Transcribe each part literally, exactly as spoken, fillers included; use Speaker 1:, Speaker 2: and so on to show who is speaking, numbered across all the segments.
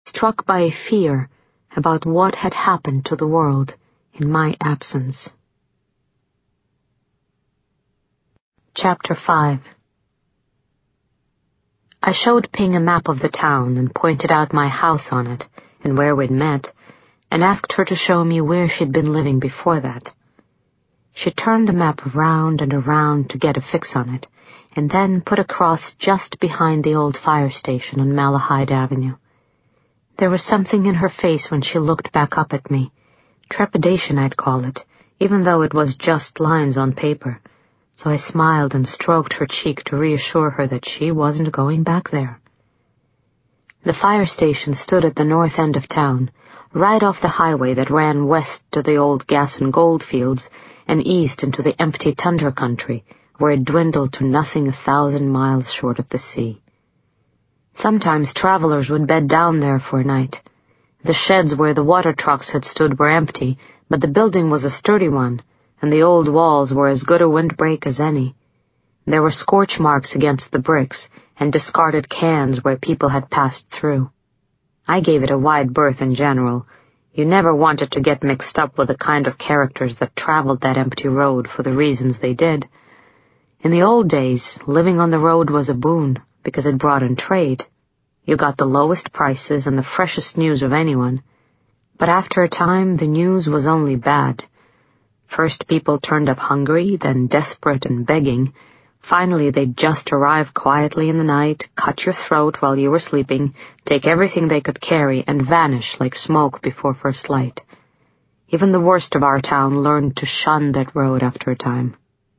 Speaker 1: struck by a fear about what had happened to the world in my absence. Chapter five. I showed Ping a map of the town and pointed out my house on it and where we'd met, and asked her to show me where she'd been living before that. She turned the map around and around to get a fix on it, and then put a cross just behind the old fire station on Malahide Avenue. There was something in her face when she looked back up at me. Trepidation, I'd call it, even though it was just lines on paper. So I smiled and stroked her cheek to reassure her that she wasn't going back there. The fire station stood at the north end of town, right off the highway that ran west to the old gas and gold fields and east into the empty tundra country, where it dwindled to nothing a thousand miles short of the sea. Sometimes travelers would bed down there for a night. The sheds where the water trucks had stood were empty, but the building was a sturdy one, and the old walls were as good a windbreak as any. There were scorch marks against the bricks and discarded cans where people had passed through. I gave it a wide berth in general. You never wanted to get mixed up with the kind of characters that traveled that empty road for the reasons they did. In the old days, living on the road was a boon because it brought in trade. You got the lowest prices and the freshest news of anyone. But after a time, the news was only bad. First people turned up hungry, then desperate and begging. Finally they'd just arrive quietly in the night, cut your throat while you were sleeping, take everything they could carry, and vanish like smoke before first light. Even the worst of our town learned to shun that road after a time.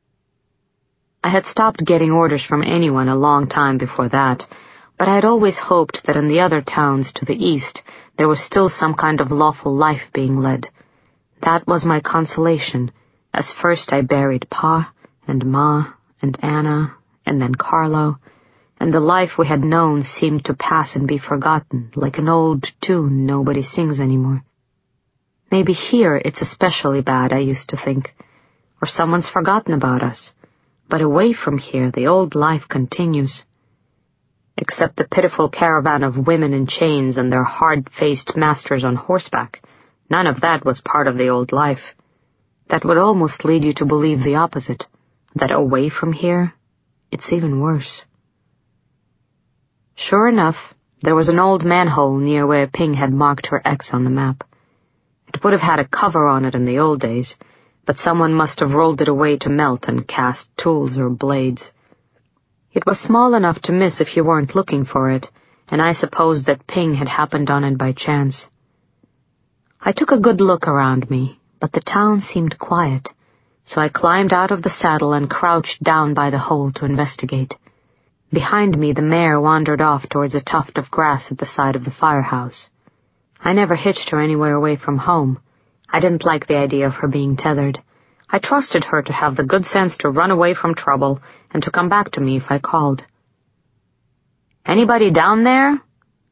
Speaker 1: I had stopped getting orders from anyone a long time before that, but I had always hoped that in the other towns to the east there was still some kind of lawful life being led. That was my consolation, as first I buried Pa and Ma and Anna and then Carlo, and the life we had known seemed to pass and be forgotten, like an old tune nobody sings anymore. Maybe here it's especially bad, I used to think, or someone's forgotten about us, but away from here the old life continues. Except the pitiful caravan of women in chains and their hard-faced masters on horseback, none of that was part of the old life. That would almost lead you to believe the opposite, that away from here, it's even worse. Sure enough, there was an old manhole near where Ping had marked her X on the map. It would have had a cover on it in the old days, but someone must have rolled it away to melt and cast tools or blades. It was small enough to miss if you weren't looking for it, and I supposed that Ping had happened on it by chance. I took a good look around me, but the town seemed quiet, so I climbed out of the saddle and crouched down by the hole to investigate. Behind me, the mare wandered off towards a tuft of grass at the side of the firehouse. I never hitched her anywhere away from home. I didn't like the idea of her being tethered. I trusted her to have the good sense to run away from trouble and to come back to me if I called. "Anybody down there?"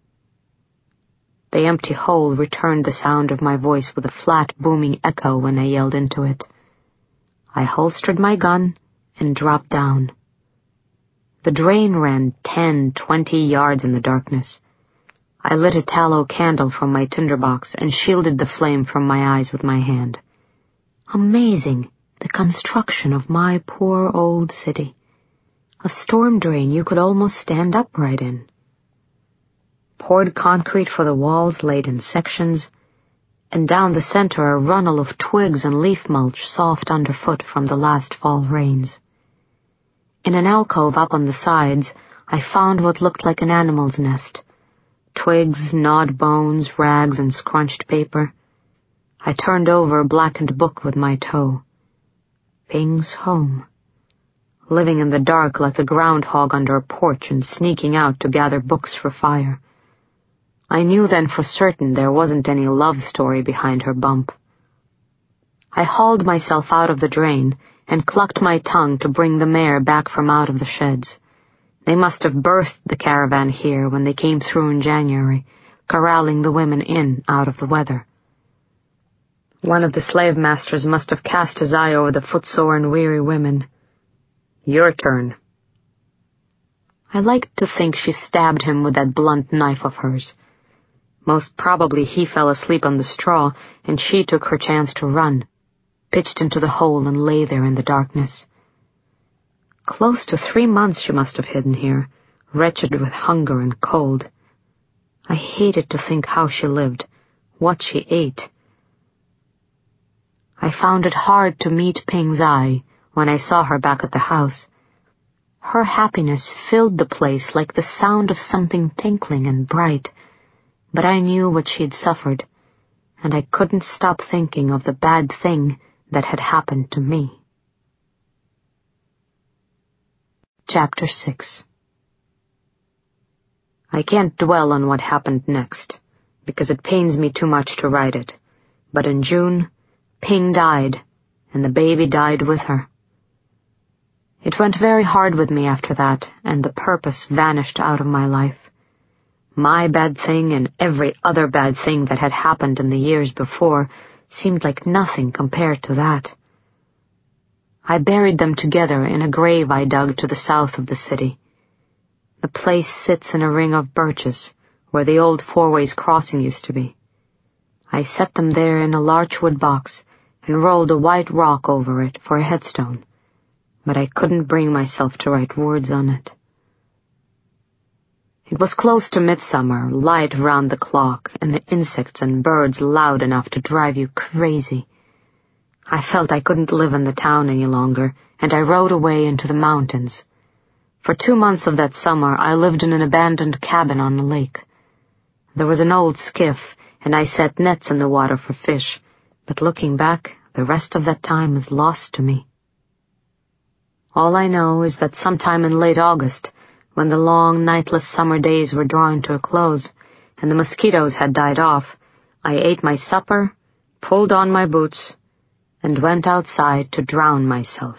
Speaker 1: The empty hole returned the sound of my voice with a flat, booming echo when I yelled into it. I holstered my gun and dropped down. The drain ran ten, twenty yards in the darkness. I lit a tallow candle from my tinderbox and shielded the flame from my eyes with my hand. Amazing, the construction of my poor old city. A storm drain you could almost stand upright in. Poured concrete for the walls laid in sections, and down the center a runnel of twigs and leaf mulch soft underfoot from the last fall rains. In an alcove up on the sides, I found what looked like an animal's nest. Twigs, gnawed bones, rags, and scrunched paper. I turned over a blackened book with my toe. Ping's home. Living in the dark like a groundhog under a porch and sneaking out to gather books for fire. I knew then for certain there wasn't any love story behind her bump. I hauled myself out of the drain and clucked my tongue to bring the mare back from out of the sheds. They must have birthed the caravan here when they came through in January, corralling the women in out of the weather. One of the slave masters must have cast his eye over the footsore and weary women. "Your turn." I liked to think she stabbed him with that blunt knife of hers. Most probably he fell asleep on the straw, and she took her chance to run, pitched into the hole and lay there in the darkness. Close to three months she must have hidden here, wretched with hunger and cold. I hated to think how she lived, what she ate. I found it hard to meet Ping's eye when I saw her back at the house. Her happiness filled the place like the sound of something tinkling and bright, but I knew what she'd suffered, and I couldn't stop thinking of the bad thing that had happened to me. Chapter six. I can't dwell on what happened next, because it pains me too much to write it, but in June, Ping died, and the baby died with her. It went very hard with me after that, and the purpose vanished out of my life. My bad thing and every other bad thing that had happened in the years before seemed like nothing compared to that. I buried them together in a grave I dug to the south of the city. The place sits in a ring of birches, where the old four-ways crossing used to be. I set them there in a larch wood box and rolled a white rock over it for a headstone, but I couldn't bring myself to write words on it. It was close to midsummer, light round the clock, and the insects and birds loud enough to drive you crazy. I felt I couldn't live in the town any longer, and I rode away into the mountains. For two months of that summer, I lived in an abandoned cabin on the lake. There was an old skiff, and I set nets in the water for fish, but looking back, the rest of that time is lost to me. All I know is that sometime in late August, when the long, nightless summer days were drawing to a close, and the mosquitoes had died off, I ate my supper, pulled on my boots, and went outside to drown myself.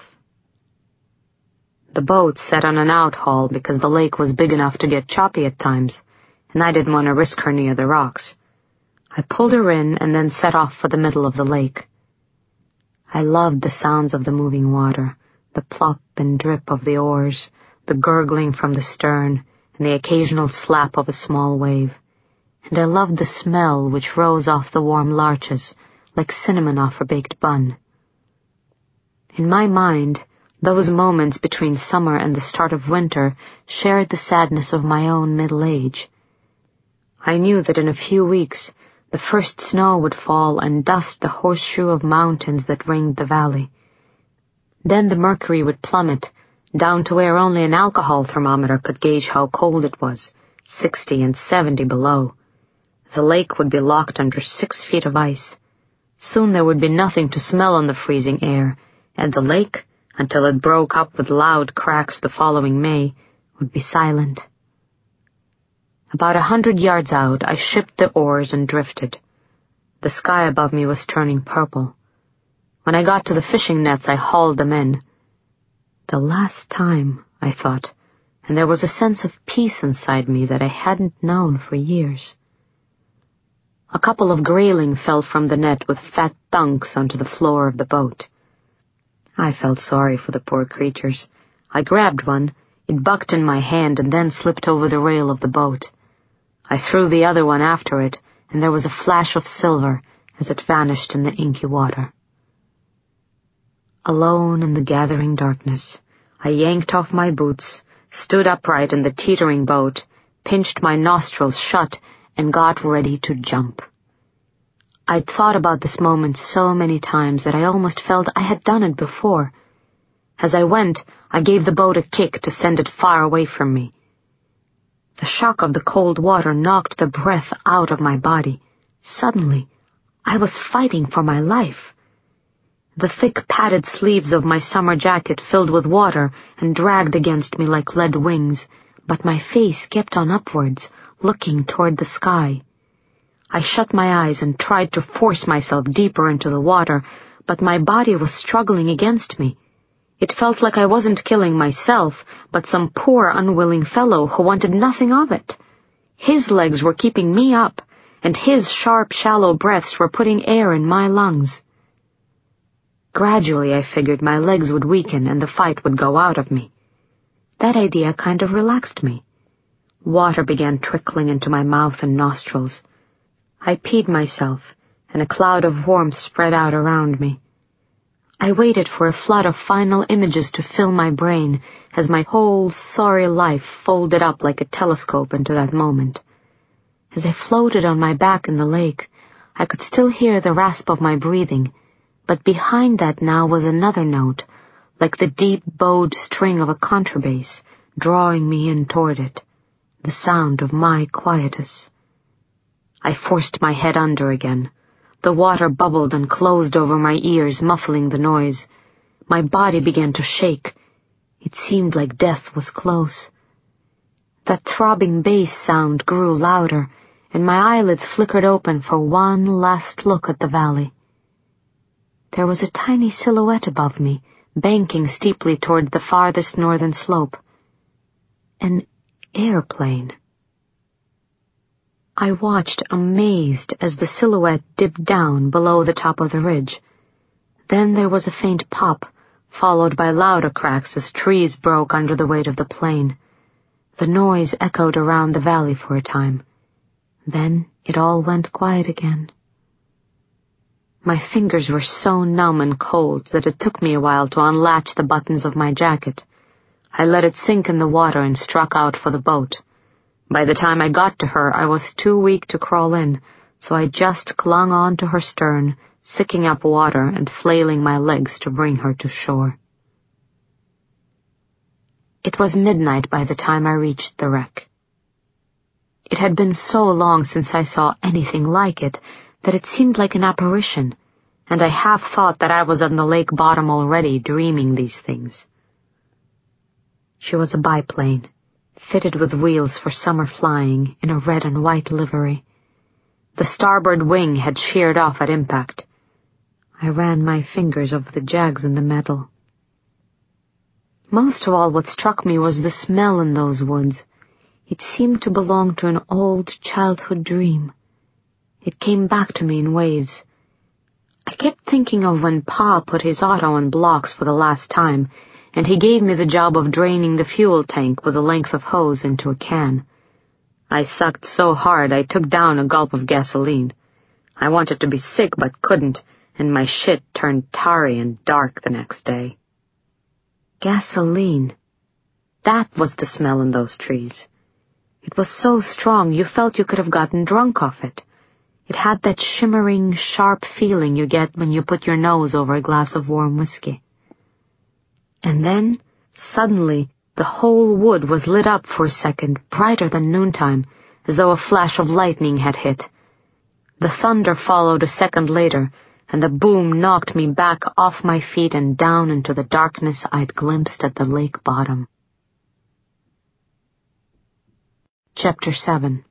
Speaker 1: The boat sat on an outhaul because the lake was big enough to get choppy at times, and I didn't want to risk her near the rocks. I pulled her in and then set off for the middle of the lake. I loved the sounds of the moving water, the plop and drip of the oars, the gurgling from the stern, and the occasional slap of a small wave. And I loved the smell which rose off the warm larches, like cinnamon off a baked bun. In my mind, those moments between summer and the start of winter shared the sadness of my own middle age. I knew that in a few weeks the first snow would fall and dust the horseshoe of mountains that ringed the valley. Then the mercury would plummet, down to where only an alcohol thermometer could gauge how cold it was, sixty and seventy below. The lake would be locked under six feet of ice. Soon there would be nothing to smell on the freezing air, and the lake, until it broke up with loud cracks the following May, would be silent. About a hundred yards out, I shipped the oars and drifted. The sky above me was turning purple. When I got to the fishing nets, I hauled them in. The last time, I thought, and there was a sense of peace inside me that I hadn't known for years. A couple of grayling fell from the net with fat thunks onto the floor of the boat. I felt sorry for the poor creatures. I grabbed one, it bucked in my hand and then slipped over the rail of the boat. I threw the other one after it, and there was a flash of silver as it vanished in the inky water. Alone in the gathering darkness, I yanked off my boots, stood upright in the teetering boat, pinched my nostrils shut, and got ready to jump. I'd thought about this moment so many times that I almost felt I had done it before. As I went, I gave the boat a kick to send it far away from me. The shock of the cold water knocked the breath out of my body. Suddenly, I was fighting for my life. The thick padded sleeves of my summer jacket filled with water and dragged against me like lead wings, but my face kept on upwards, looking toward the sky. I shut my eyes and tried to force myself deeper into the water, but my body was struggling against me. It felt like I wasn't killing myself, but some poor, unwilling fellow who wanted nothing of it. His legs were keeping me up, and his sharp, shallow breaths were putting air in my lungs. Gradually, I figured my legs would weaken and the fight would go out of me. That idea kind of relaxed me. Water began trickling into my mouth and nostrils. I peed myself, and a cloud of warmth spread out around me. I waited for a flood of final images to fill my brain as my whole sorry life folded up like a telescope into that moment. As I floated on my back in the lake, I could still hear the rasp of my breathing, but behind that now was another note, like the deep bowed string of a contrabass, drawing me in toward it, the sound of my quietus. I forced my head under again. The water bubbled and closed over my ears, muffling the noise. My body began to shake. It seemed like death was close. That throbbing bass sound grew louder, and my eyelids flickered open for one last look at the valley. There was a tiny silhouette above me, banking steeply toward the farthest northern slope. An airplane. I watched amazed as the silhouette dipped down below the top of the ridge. Then there was a faint pop, followed by louder cracks as trees broke under the weight of the plane. The noise echoed around the valley for a time. Then it all went quiet again. My fingers were so numb and cold that it took me a while to unlatch the buttons of my jacket. I let it sink in the water and struck out for the boat. By the time I got to her, I was too weak to crawl in, so I just clung on to her stern, sicking up water and flailing my legs to bring her to shore. It was midnight by the time I reached the wreck. It had been so long since I saw anything like it that it seemed like an apparition, and I half thought that I was on the lake bottom already dreaming these things. She was a biplane, fitted with wheels for summer flying, in a red and white livery. The starboard wing had sheared off at impact. I ran my fingers over the jags in the metal. Most of all, what struck me was the smell in those woods. It seemed to belong to an old childhood dream. It came back to me in waves. I kept thinking of when Pa put his auto on blocks for the last time, and he gave me the job of draining the fuel tank with a length of hose into a can. I sucked so hard I took down a gulp of gasoline. I wanted to be sick but couldn't, and my shit turned tarry and dark the next day. Gasoline. That was the smell in those trees. It was so strong you felt you could have gotten drunk off it. It had that shimmering, sharp feeling you get when you put your nose over a glass of warm whiskey. And then, suddenly, the whole wood was lit up for a second, brighter than noontime, as though a flash of lightning had hit. The thunder followed a second later, and the boom knocked me back off my feet and down into the darkness I'd glimpsed at the lake bottom. Chapter seven.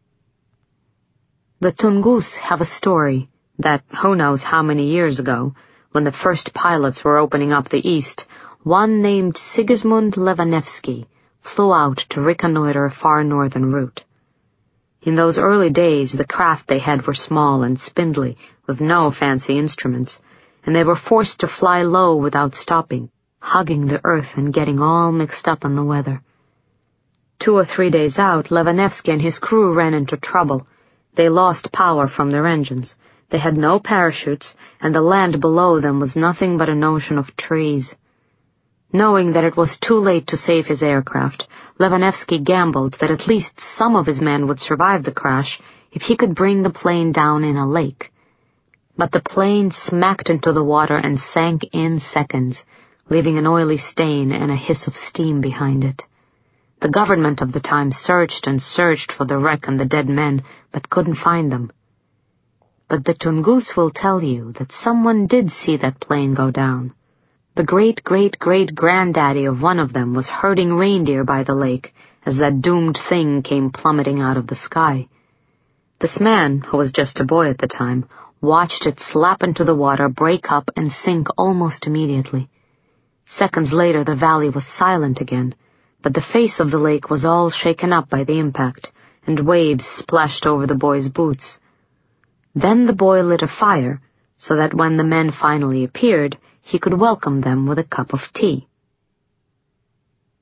Speaker 1: The Tungus have a story that, who knows how many years ago, when the first pilots were opening up the east, one named Sigismund Levanevsky flew out to reconnoiter a far northern route. In those early days, the craft they had were small and spindly, with no fancy instruments, and they were forced to fly low without stopping, hugging the earth and getting all mixed up in the weather. Two or three days out, Levanevsky and his crew ran into trouble. They lost power from their engines. They had no parachutes, and the land below them was nothing but an ocean of trees. Knowing that it was too late to save his aircraft, Levanevsky gambled that at least some of his men would survive the crash if he could bring the plane down in a lake. But the plane smacked into the water and sank in seconds, leaving an oily stain and a hiss of steam behind it. The government of the time searched and searched for the wreck and the dead men, but couldn't find them. But the Tungus will tell you that someone did see that plane go down. The great-great-great-granddaddy of one of them was herding reindeer by the lake as that doomed thing came plummeting out of the sky. This man, who was just a boy at the time, watched it slap into the water, break up, and sink almost immediately. Seconds later, the valley was silent again, but the face of the lake was all shaken up by the impact, and waves splashed over the boy's boots. Then the boy lit a fire, so that when the men finally appeared, he could welcome them with a cup of tea.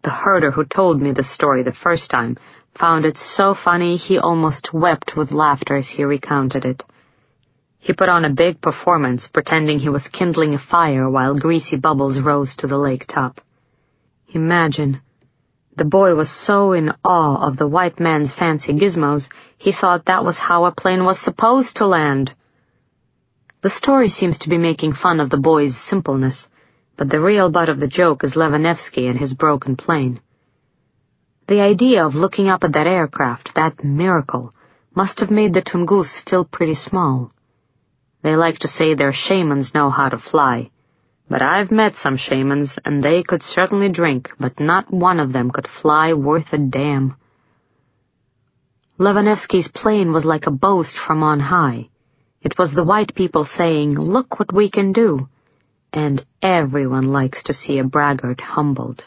Speaker 1: The herder who told me the story the first time found it so funny he almost wept with laughter as he recounted it. He put on a big performance, pretending he was kindling a fire while greasy bubbles rose to the lake top. Imagine. The boy was so in awe of the white man's fancy gizmos, he thought that was how a plane was supposed to land. The story seems to be making fun of the boy's simpleness, but the real butt of the joke is Levanevsky and his broken plane. The idea of looking up at that aircraft, that miracle, must have made the Tungus feel pretty small. They like to say their shamans know how to fly, but I've met some shamans, and they could certainly drink, but not one of them could fly worth a damn. Levanevsky's plane was like a boast from on high. It was the white people saying, "Look what we can do," and everyone likes to see a braggart humbled.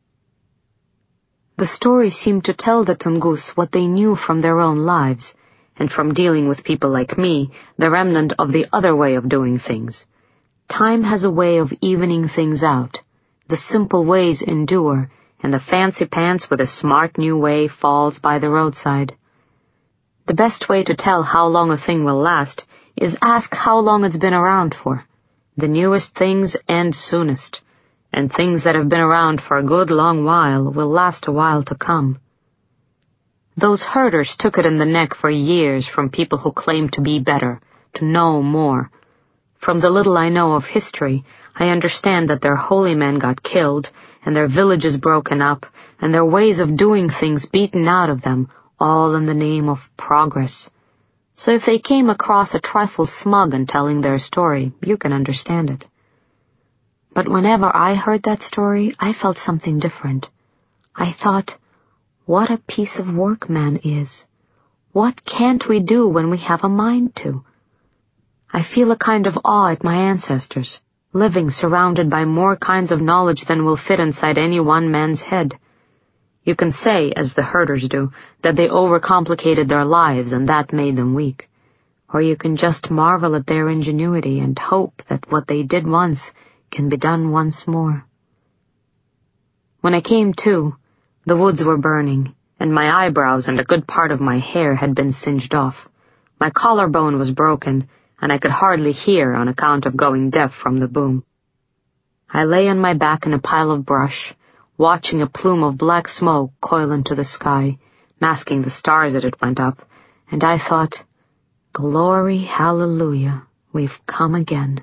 Speaker 1: The story seemed to tell the Tungus what they knew from their own lives, and from dealing with people like me, the remnant of the other way of doing things. Time has a way of evening things out. The simple ways endure, and the fancy pants with a smart new way falls by the roadside. The best way to tell how long a thing will last is ask how long it's been around for. The newest things end soonest, and things that have been around for a good long while will last a while to come. Those herders took it in the neck for years from people who claimed to be better, to know more. From the little I know of history, I understand that their holy men got killed, and their villages broken up, and their ways of doing things beaten out of them, all in the name of progress. So if they came across a trifle smug in telling their story, you can understand it. But whenever I heard that story, I felt something different. I thought, what a piece of work man is. What can't we do when we have a mind to? I feel a kind of awe at my ancestors, living surrounded by more kinds of knowledge than will fit inside any one man's head. You can say, as the herders do, that they overcomplicated their lives and that made them weak. Or you can just marvel at their ingenuity and hope that what they did once can be done once more. When I came to, the woods were burning, and my eyebrows and a good part of my hair had been singed off. My collarbone was broken, and I could hardly hear on account of going deaf from the boom. I lay on my back in a pile of brush, watching a plume of black smoke coil into the sky, masking the stars as it went up, and I thought, glory, hallelujah, we've come again.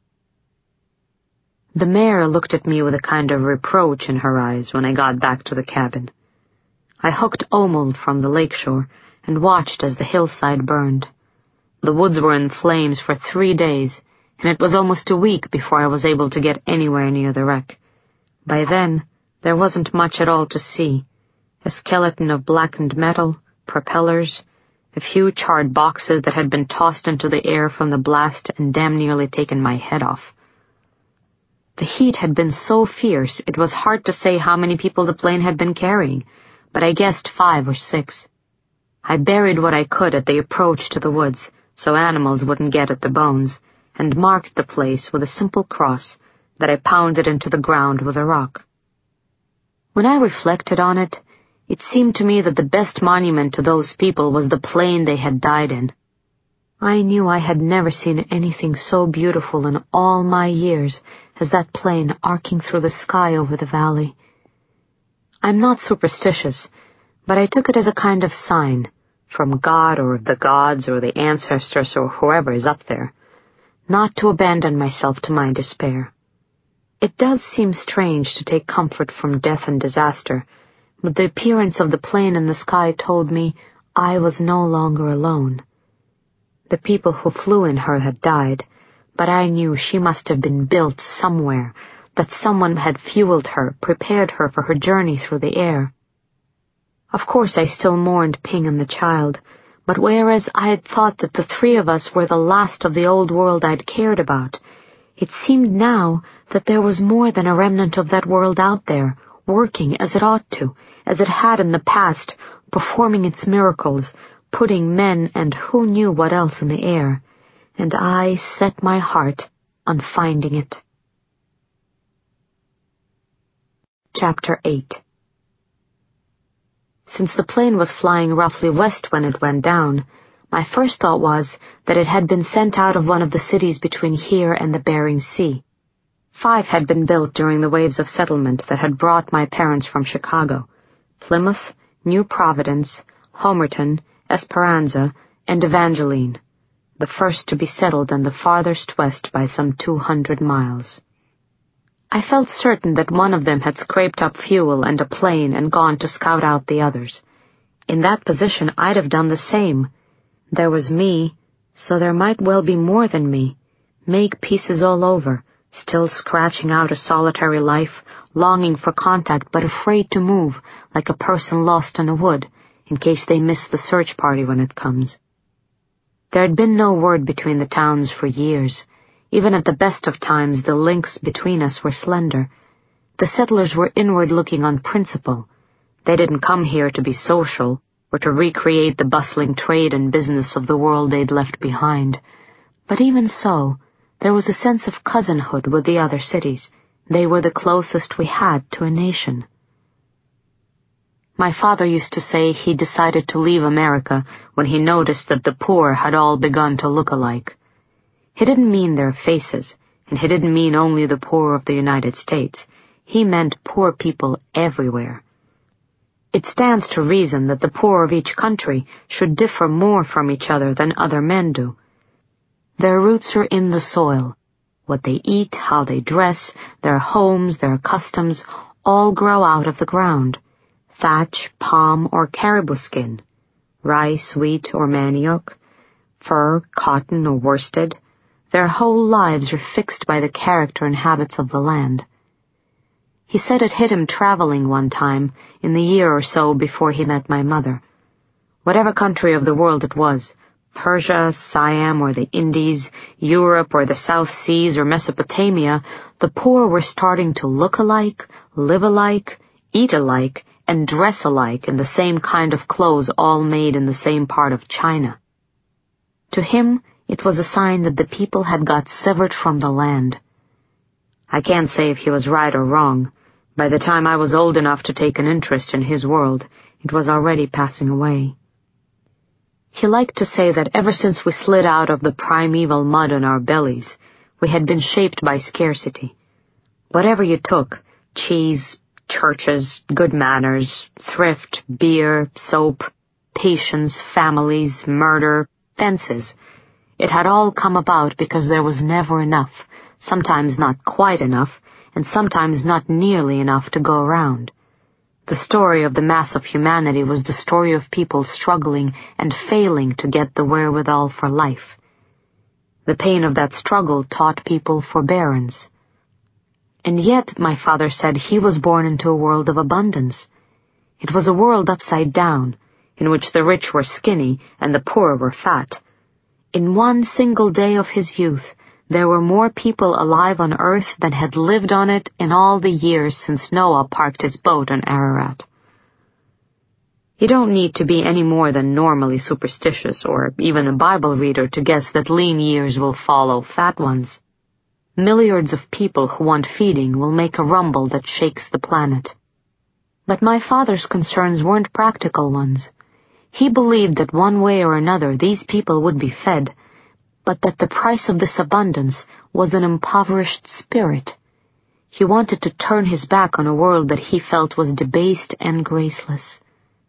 Speaker 1: The mare looked at me with a kind of reproach in her eyes when I got back to the cabin. I hooked Omold from the lakeshore and watched as the hillside burned. The woods were in flames for three days, and it was almost a week before I was able to get anywhere near the wreck. By then, there wasn't much at all to see. A skeleton of blackened metal, propellers, a few charred boxes that had been tossed into the air from the blast and damn nearly taken my head off. The heat had been so fierce it was hard to say how many people the plane had been carrying, but I guessed five or six. I buried what I could at the approach to the woods, so animals wouldn't get at the bones, and marked the place with a simple cross that I pounded into the ground with a rock. When I reflected on it, it seemed to me that the best monument to those people was the plane they had died in. I knew I had never seen anything so beautiful in all my years as that plane arcing through the sky over the valley. I'm not superstitious, but I took it as a kind of sign, from God or the gods or the ancestors or whoever is up there, not to abandon myself to my despair. It does seem strange to take comfort from death and disaster, but the appearance of the plane in the sky told me I was no longer alone. The people who flew in her had died, but I knew she must have been built somewhere, that someone had fueled her, prepared her for her journey through the air. Of course I still mourned Ping and the child, but whereas I had thought that the three of us were the last of the old world I'd cared about, it seemed now that there was more than a remnant of that world out there, working as it ought to, as it had in the past, performing its miracles, putting men and who knew what else in the air, and I set my heart on finding it. Chapter eight. Since the plane was flying roughly west when it went down, my first thought was that it had been sent out of one of the cities between here and the Bering Sea. Five had been built during the waves of settlement that had brought my parents from Chicago: Plymouth, New Providence, Homerton, Esperanza, and Evangeline, the first to be settled and the farthest west by some two hundred miles. I felt certain that one of them had scraped up fuel and a plane and gone to scout out the others. In that position, I'd have done the same. There was me, so there might well be more than me, make pieces all over, still scratching out a solitary life, longing for contact but afraid to move, like a person lost in a wood, in case they miss the search party when it comes. There had been no word between the towns for years. Even at the best of times, the links between us were slender. The settlers were inward-looking on principle. They didn't come here to be social, or to recreate the bustling trade and business of the world they'd left behind. But even so, there was a sense of cousinhood with the other cities. They were the closest we had to a nation. My father used to say he decided to leave America when he noticed that the poor had all begun to look alike. He didn't mean their faces, and he didn't mean only the poor of the United States. He meant poor people everywhere. It stands to reason that the poor of each country should differ more from each other than other men do. Their roots are in the soil. What they eat, how they dress, their homes, their customs, all grow out of the ground. Thatch, palm, or caribou skin, rice, wheat, or manioc, fur, cotton, or worsted. Their whole lives are fixed by the character and habits of the land. He said it hit him traveling one time, in the year or so before he met my mother. Whatever country of the world it was, Persia, Siam, or the Indies, Europe, or the South Seas, or Mesopotamia, the poor were starting to look alike, live alike, eat alike, and dress alike in the same kind of clothes all made in the same part of China. To him, it was a sign that the people had got severed from the land. I can't say if he was right or wrong. By the time I was old enough to take an interest in his world, it was already passing away. He liked to say that ever since we slid out of the primeval mud on our bellies, we had been shaped by scarcity. Whatever you took, cheese, churches, good manners, thrift, beer, soap, patience, families, murder, fences, it had all come about because there was never enough, sometimes not quite enough, and sometimes not nearly enough to go around. The story of the mass of humanity was the story of people struggling and failing to get the wherewithal for life. The pain of that struggle taught people forbearance. And yet, my father said, he was born into a world of abundance. It was a world upside down, in which the rich were skinny and the poor were fat. In one single day of his youth, there were more people alive on Earth than had lived on it in all the years since Noah parked his boat on Ararat. You don't need to be any more than normally superstitious or even a Bible reader to guess that lean years will follow fat ones. Milliards of people who want feeding will make a rumble that shakes the planet. But my father's concerns weren't practical ones. He believed that one way or another these people would be fed, but that the price of this abundance was an impoverished spirit. He wanted to turn his back on a world that he felt was debased and graceless.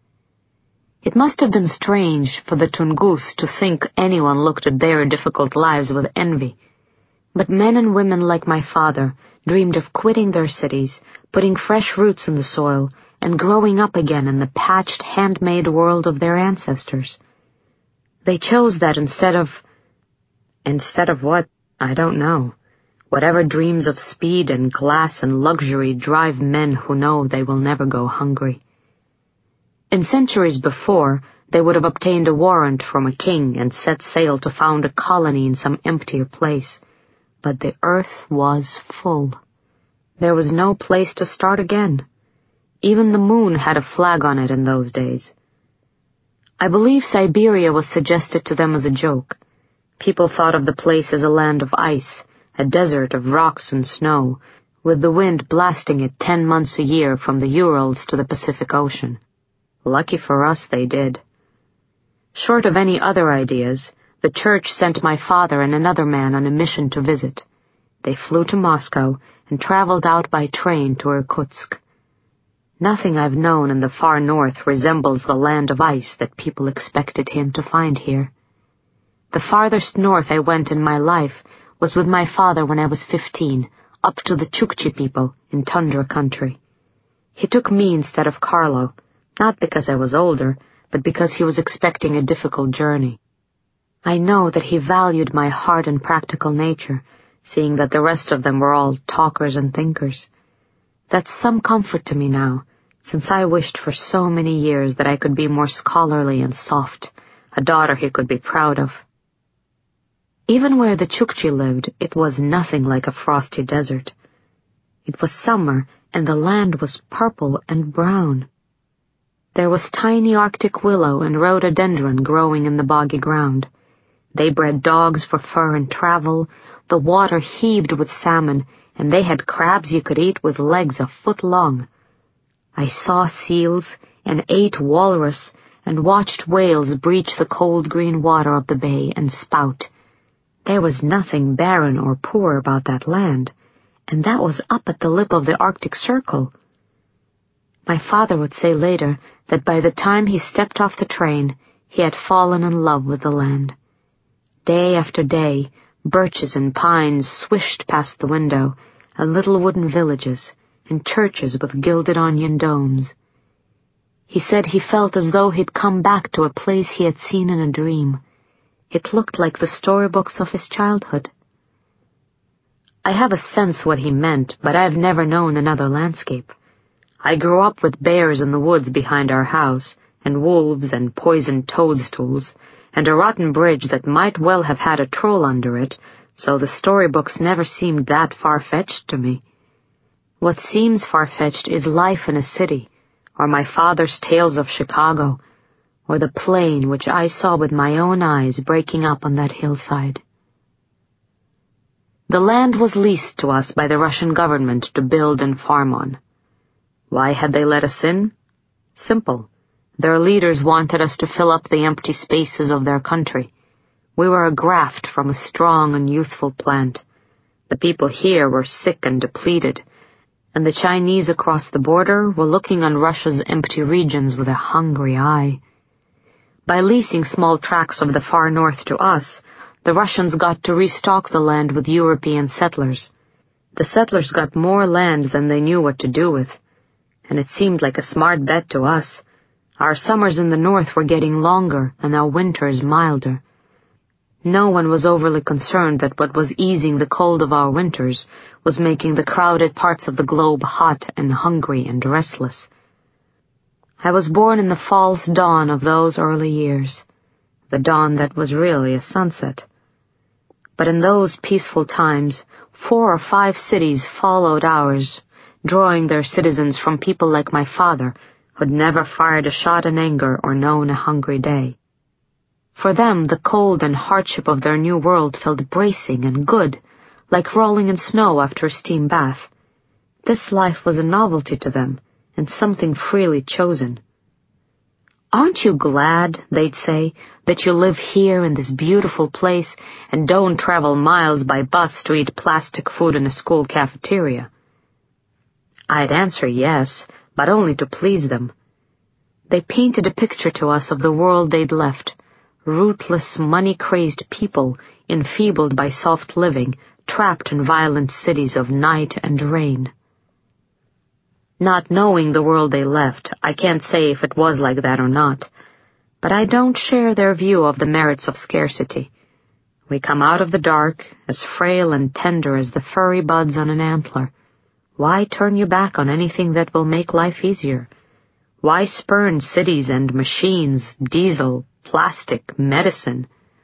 Speaker 1: It must have been strange for the Tungus to think anyone looked at their difficult lives with envy. But men and women like my father dreamed of quitting their cities, putting fresh roots in the soil, and growing up again in the patched, handmade world of their ancestors. They chose that instead of... Instead of what? I don't know. Whatever dreams of speed and glass and luxury drive men who know they will never go hungry. In centuries before, they would have obtained a warrant from a king and set sail to found a colony in some emptier place. But the earth was full. There was no place to start again. Even the moon had a flag on it in those days. I believe Siberia was suggested to them as a joke. People thought of the place as a land of ice, a desert of rocks and snow, with the wind blasting it ten months a year from the Urals to the Pacific Ocean. Lucky for us they did. Short of any other ideas, the church sent my father and another man on a mission to visit. They flew to Moscow and traveled out by train to Irkutsk. Nothing I've known in the far north resembles the land of ice that people expected him to find here. The farthest north I went in my life was with my father when I was fifteen, up to the Chukchi people in tundra country. He took me instead of Carlo, not because I was older, but because he was expecting a difficult journey. I know that he valued my hard and practical nature, seeing that the rest of them were all talkers and thinkers. That's some comfort to me now, since I wished for so many years that I could be more scholarly and soft, a daughter he could be proud of. Even where the Chukchi lived, it was nothing like a frosty desert. It was summer, and the land was purple and brown. There was tiny Arctic willow and rhododendron growing in the boggy ground. They bred dogs for fur and travel, the water heaved with salmon, and they had crabs you could eat with legs a foot long. I saw seals and ate walrus and watched whales breach the cold green water of the bay and spout. There was nothing barren or poor about that land, and that was up at the lip of the Arctic Circle. My father would say later that by the time he stepped off the train, he had fallen in love with the land. Day after day, birches and pines swished past the window, and little wooden villages, and churches with gilded onion domes. He said he felt as though he'd come back to a place he had seen in a dream. It looked like the storybooks of his childhood. I have a sense what he meant, but I've never known another landscape. I grew up with bears in the woods behind our house, and wolves and poisoned toadstools, and a rotten bridge that might well have had a troll under it, so the storybooks never seemed that far-fetched to me. What seems far-fetched is life in a city, or my father's tales of Chicago, or the plain which I saw with my own eyes breaking up on that hillside. The land was leased to us by the Russian government to build and farm on. Why had they let us in? Simple. Their leaders wanted us to fill up the empty spaces of their country. We were a graft from a strong and youthful plant. The people here were sick and depleted, and the Chinese across the border were looking on Russia's empty regions with a hungry eye. By leasing small tracts of the far north to us, the Russians got to restock the land with European settlers. The settlers got more land than they knew what to do with, and it seemed like a smart bet to us. Our summers in the north were getting longer and our winters milder. No one was overly concerned that what was easing the cold of our winters was making the crowded parts of the globe hot and hungry and restless. I was born in the false dawn of those early years, the dawn that was really a sunset. But in those peaceful times, four or five cities followed ours, drawing their citizens from people like my father, who'd never fired a shot in anger or known a hungry day. For them, the cold and hardship of their new world felt bracing and good, like rolling in snow after a steam bath. This life was a novelty to them, and something freely chosen. Aren't you glad, they'd say, that you live here in this beautiful place and don't travel miles by bus to eat plastic food in a school cafeteria? I'd answer yes, but only to please them. They painted a picture to us of the world they'd left, rootless, money-crazed people, enfeebled by soft living, trapped in violent cities of night and rain. Not knowing the world they left, I can't say if it was like that or not, but I don't share their view of the merits of scarcity. We come out of the dark, as frail and tender as the furry buds on an antler. Why turn your back on anything that will make life easier? Why spurn cities and machines, diesel, plastic, medicine?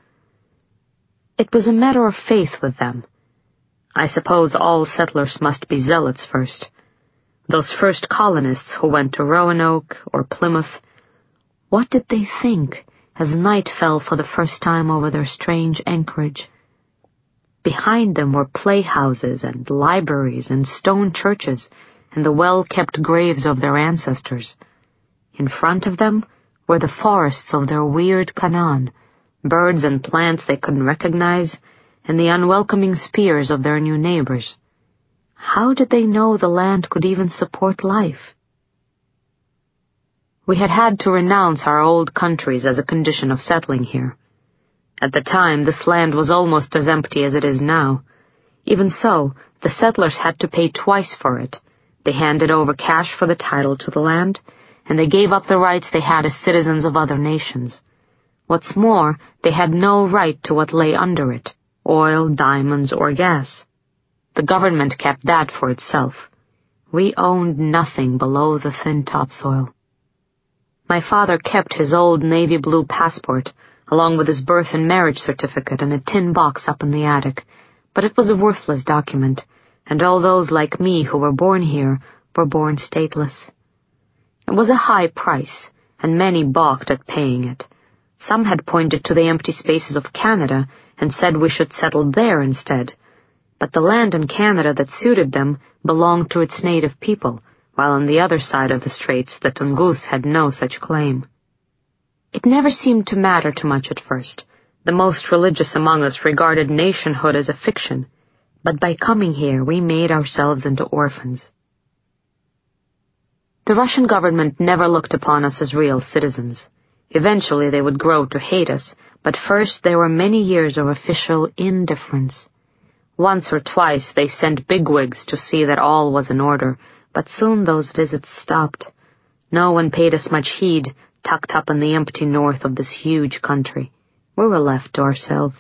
Speaker 1: It was a matter of faith with them. I suppose all settlers must be zealots first. Those first colonists who went to Roanoke or Plymouth, what did they think as night fell for the first time over their strange anchorage? Behind them were playhouses and libraries and stone churches and the well-kept graves of their ancestors. In front of them were the forests of their weird Canaan, birds and plants they couldn't recognize, and the unwelcoming spears of their new neighbors. How did they know the land could even support life? We had had to renounce our old countries as a condition of settling here. At the time, this land was almost as empty as it is now. Even so, the settlers had to pay twice for it. They handed over cash for the title to the land, and they gave up the rights they had as citizens of other nations. What's more, they had no right to what lay under it, oil, diamonds, or gas. The government kept that for itself. We owned nothing below the thin topsoil. My father kept his old navy blue passport, along with his birth and marriage certificate in a tin box up in the attic, but it was a worthless document, and all those like me who were born here were born stateless. It was a high price, and many balked at paying it. Some had pointed to the empty spaces of Canada and said we should settle there instead, but the land in Canada that suited them belonged to its native people, while on the other side of the straits the Tungus had no such claim. It never seemed to matter too much at first. The most religious among us regarded nationhood as a fiction, but by coming here we made ourselves into orphans. The Russian government never looked upon us as real citizens. Eventually they would grow to hate us, but first there were many years of official indifference. Once or twice they sent bigwigs to see that all was in order, but soon those visits stopped. No one paid us much heed, tucked up in the empty north of this huge country. We were left to ourselves.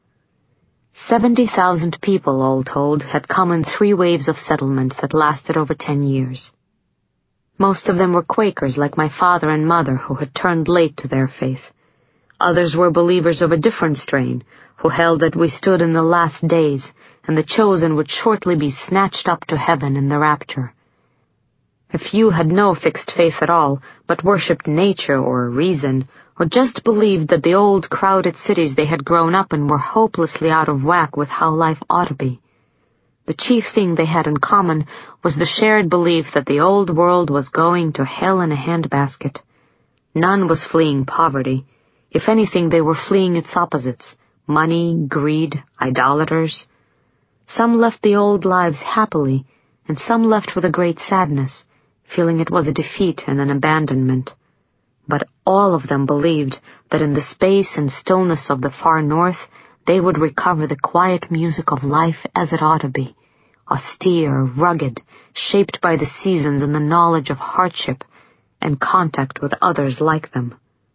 Speaker 1: Seventy thousand people, all told, had come in three waves of settlement that lasted over ten years. Most of them were Quakers like my father and mother who had turned late to their faith. Others were believers of a different strain, who held that we stood in the last days, and the chosen would shortly be snatched up to heaven in the rapture. A few had no fixed faith at all, but worshipped nature or reason, or just believed that the old crowded cities they had grown up in were hopelessly out of whack with how life ought to be. The chief thing they had in common was the shared belief that the old world was going to hell in a handbasket. None was fleeing poverty. If anything, they were fleeing its opposites: money, greed, idolaters. Some left the old lives happily, and some left with a great sadness, feeling it was a defeat and an abandonment. But all of them believed that in the space and stillness of the far north they would recover the quiet music of life as it ought to be, austere, rugged, shaped by the seasons and the knowledge of hardship and contact with others like them.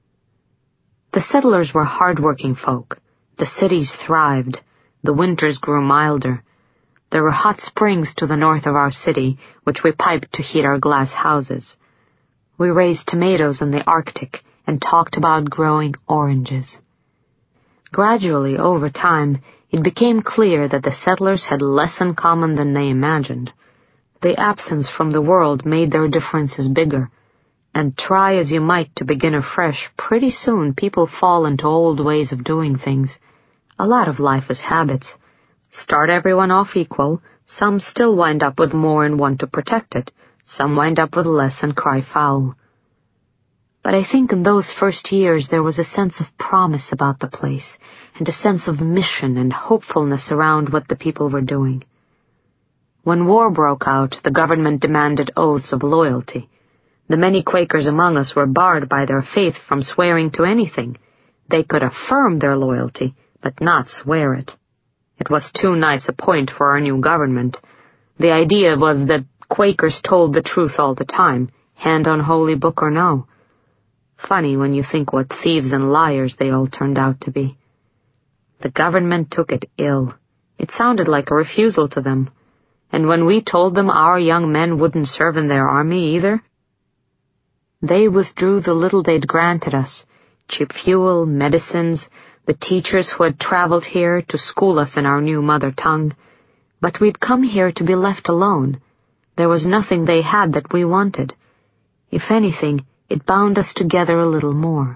Speaker 1: The settlers were hard-working folk. The cities thrived. The winters grew milder. There were hot springs to the north of our city, which we piped to heat our glass houses. We raised tomatoes in the Arctic and talked about growing oranges. Gradually, over time, it became clear that the settlers had less in common than they imagined. The absence from the world made their differences bigger, and try as you might to begin afresh, pretty soon people fall into old ways of doing things. A lot of life is habits. Start everyone off equal, some still wind up with more and want to protect it, some wind up with less and cry foul. But I think in those first years there was a sense of promise about the place, and a sense of mission and hopefulness around what the people were doing. When war broke out, the government demanded oaths of loyalty. The many Quakers among us were barred by their faith from swearing to anything. They could affirm their loyalty, but not swear it. It was too nice a point for our new government. The idea was that Quakers told the truth all the time, hand on holy book or no. Funny when you think what thieves and liars they all turned out to be. The government took it ill. It sounded like a refusal to them. And when we told them our young men wouldn't serve in their army either, they withdrew the little they'd granted us: cheap fuel, medicines, the teachers who had traveled here to school us in our new mother tongue. But we'd come here to be left alone. There was nothing they had that we wanted. If anything, it bound us together a little more.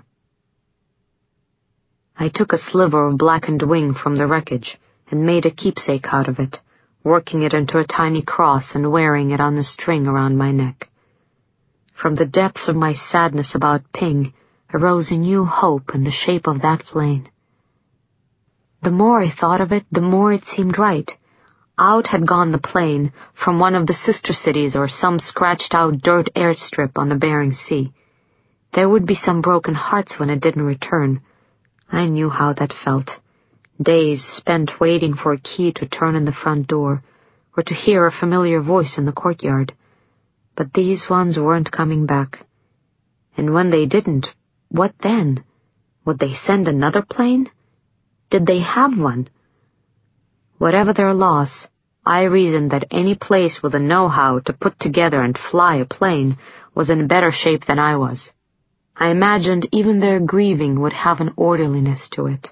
Speaker 1: I took a sliver of blackened wing from the wreckage and made a keepsake out of it, working it into a tiny cross and wearing it on the string around my neck. From the depths of my sadness about Ping arose a new hope in the shape of that plane. The more I thought of it, the more it seemed right. Out had gone the plane from one of the sister cities or some scratched-out dirt airstrip on the Bering Sea. There would be some broken hearts when it didn't return. I knew how that felt. Days spent waiting for a key to turn in the front door, or to hear a familiar voice in the courtyard. But these ones weren't coming back. And when they didn't, what then? Would they send another plane? Did they have one? Whatever their loss, I reasoned that any place with the know-how to put together and fly a plane was in better shape than I was. I imagined even their grieving would have an orderliness to it.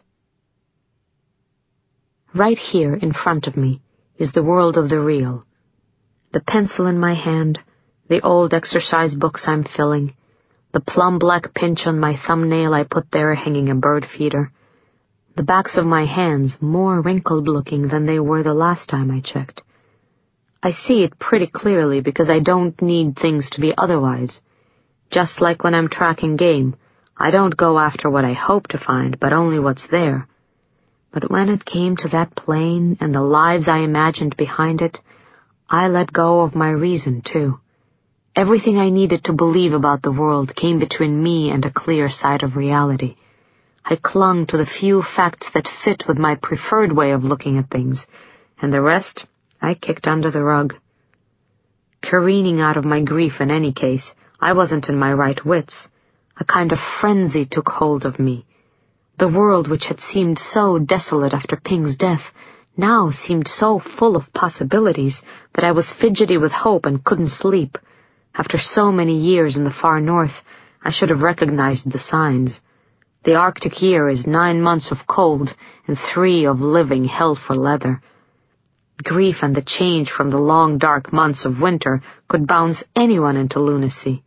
Speaker 1: Right here in front of me is the world of the real. The pencil in my hand, the old exercise books I'm filling, the plum-black pinch on my thumbnail I put there hanging a bird feeder, the backs of my hands more wrinkled-looking than they were the last time I checked. I see it pretty clearly because I don't need things to be otherwise. Just like when I'm tracking game, I don't go after what I hope to find, but only what's there. But when it came to that plane and the lives I imagined behind it, I let go of my reason, too. Everything I needed to believe about the world came between me and a clear sight of reality. I clung to the few facts that fit with my preferred way of looking at things, and the rest I kicked under the rug. Careening out of my grief in any case, I wasn't in my right wits. A kind of frenzy took hold of me. The world which had seemed so desolate after Ping's death now seemed so full of possibilities that I was fidgety with hope and couldn't sleep. After so many years in the far north, I should have recognized the signs. The Arctic year is nine months of cold and three of living hell for leather. Grief and the change from the long dark months of winter could bounce anyone into lunacy.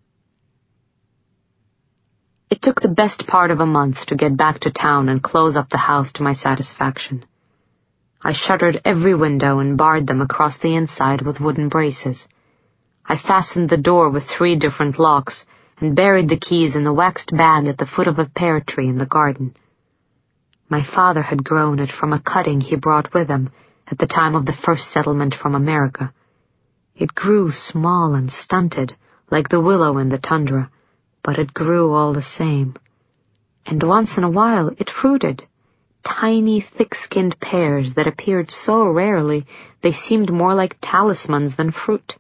Speaker 1: It took the best part of a month to get back to town and close up the house to my satisfaction. I shuttered every window and barred them across the inside with wooden braces. I fastened the door with three different locks and buried the keys in the waxed bag at the foot of a pear tree in the garden. My father had grown it from a cutting he brought with him at the time of the first settlement from America. It grew small and stunted, like the willow in the tundra, but it grew all the same. And once in a while it fruited, tiny, thick-skinned pears that appeared so rarely they seemed more like talismans than fruit.